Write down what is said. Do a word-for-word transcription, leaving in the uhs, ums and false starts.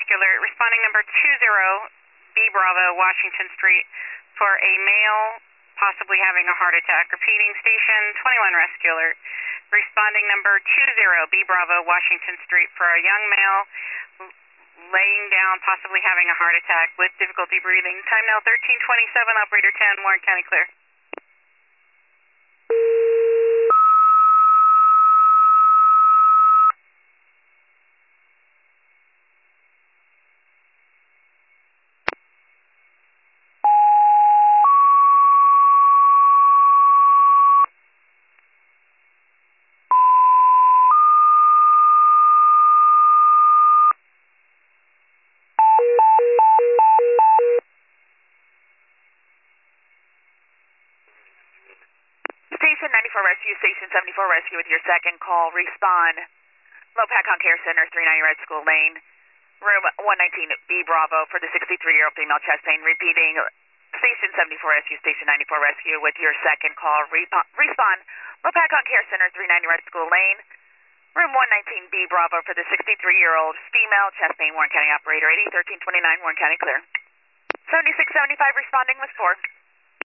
Rescuer, responding number two zero, B Bravo, Washington Street, for a male possibly having a heart attack. Repeating, station twenty-one Rescuer, responding number two zero, B Bravo, Washington Street, for a young male laying down, possibly having a heart attack with difficulty breathing. Time now thirteen twenty-seven, operator ten, Warren County clear. Station ninety-four Rescue, Station seventy-four Rescue with your second call. Respond. Lopatcon Care Center, three ninety Red School Lane, room one nineteen, B Bravo, for the sixty-three-year-old female chest pain. Repeating, Station seventy-four Rescue, Station ninety-four Rescue with your second call. Repo respond. Lopatcon Care Center, three ninety Red School Lane, room one nineteen, B Bravo, for the sixty-three-year-old female chest pain. Warren County operator, eighty thirteen twenty-nine, Warren County clear. seventy-six seventy-five responding with four.